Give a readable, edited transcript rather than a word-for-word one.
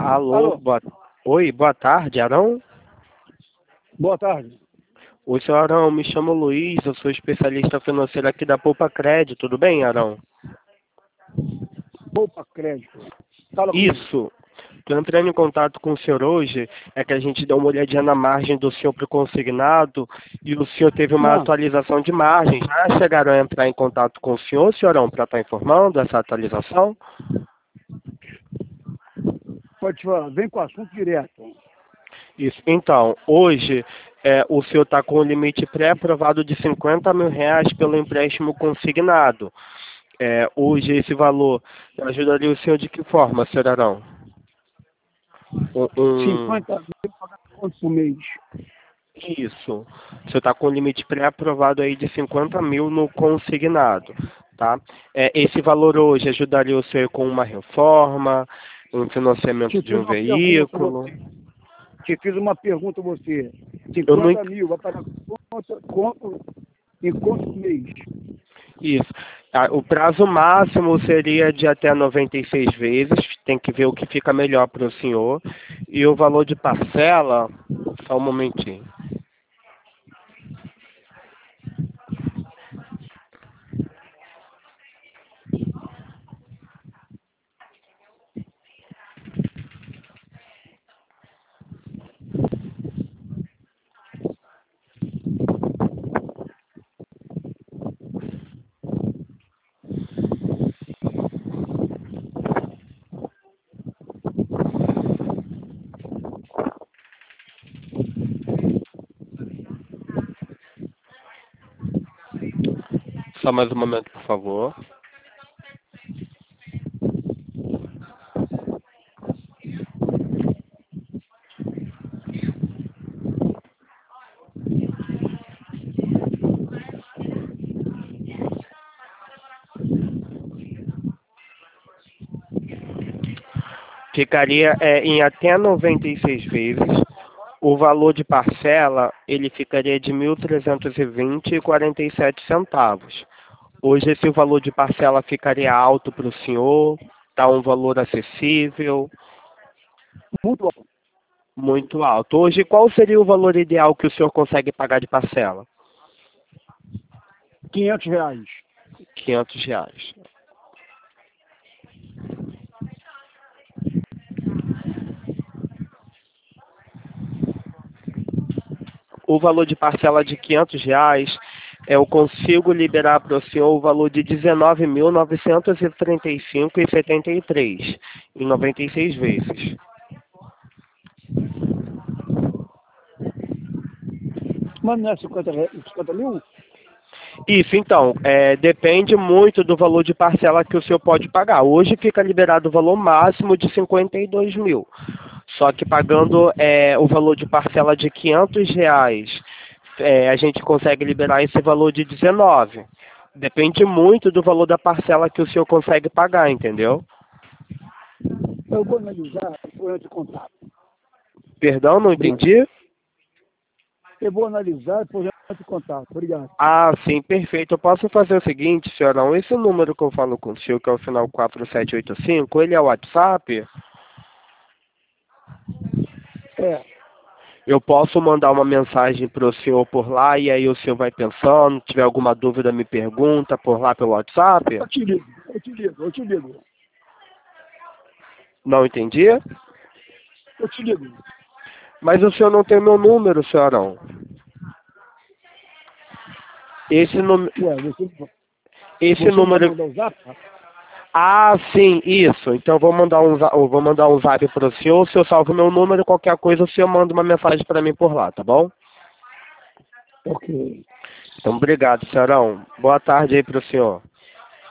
Alô, Alô, oi, boa tarde, Arão. boa tarde. Oi, seu Arão, me chamo Luiz, eu sou especialista financeiro aqui da Poupa Crédito, tudo bem, Arão? Poupa Crédito. Fala comigo. Isso. Estou entrando em contato com o senhor hoje, é que a gente deu uma olhadinha na margem do senhor para o consignado e o senhor teve uma Não, atualização de margem. Já chegaram a entrar em contato com o senhor, senhorão, para estar informando essa atualização? pode falar. Vem com o assunto direto. Isso. Então, hoje o senhor está com o limite pré-aprovado de R$ 50.000 pelo empréstimo consignado. Hoje esse valor ajudaria o senhor de que forma, senhor Arão? Um, um- 50 mil pagar quanto por mês? Isso. O senhor está com o limite pré-aprovado aí de 50.000 no consignado, tá? Esse valor hoje ajudaria o senhor com uma reforma, um financiamento Te de fiz um uma pergunta a veículo. você. Te fiz uma pergunta a você. Eu não 50 mil, vai pagar quanto em quanto por mês? Isso. O prazo máximo seria de até 96 vezes, tem que ver o que fica melhor para o senhor. E o valor de parcela, só um momentinho. Só mais um momento, por favor. Ficaria em até 96 vezes. O valor de parcela, ele ficaria de 1.320,47 centavos. Hoje esse valor de parcela ficaria alto para o senhor, tá um valor acessível, Muito alto. muito alto. Hoje qual seria o valor ideal que o senhor consegue pagar de parcela? R$ 500. R$ 500. O valor de parcela de R$ 500, eu consigo liberar para o senhor o valor de 19.935,73 em 96 vezes. Mas não é 50 mil? Isso, então, depende muito do valor de parcela que o senhor pode pagar. Hoje fica liberado o valor máximo de 52.000. Só que pagando o valor de parcela de R$ 500, a gente consegue liberar esse valor de 19. Depende muito do valor da parcela que o senhor consegue pagar, entendeu? Eu vou analisar por antes de contato. Perdão, não Obrigado. entendi? Eu vou analisar por antes de contato. Obrigado. Ah, sim, perfeito. Eu posso fazer o seguinte, senhorão, esse número que eu falo com o senhor, que é o final 4785, ele é o WhatsApp? É, Eu posso mandar uma mensagem para o senhor por lá e aí o senhor vai pensando, tiver alguma dúvida me pergunta por lá pelo WhatsApp? eu te ligo. Não entendi? Eu te ligo. Mas o senhor não tem meu número, senhorão. Esse, num- Ué, esse você não vai número... mandar o zap? Ah, sim, isso. Então eu vou mandar um zap para o senhor salva o meu número, qualquer coisa o senhor manda uma mensagem para mim por lá, tá bom? Ok. Então, obrigado, senhorão. Boa tarde aí para o senhor.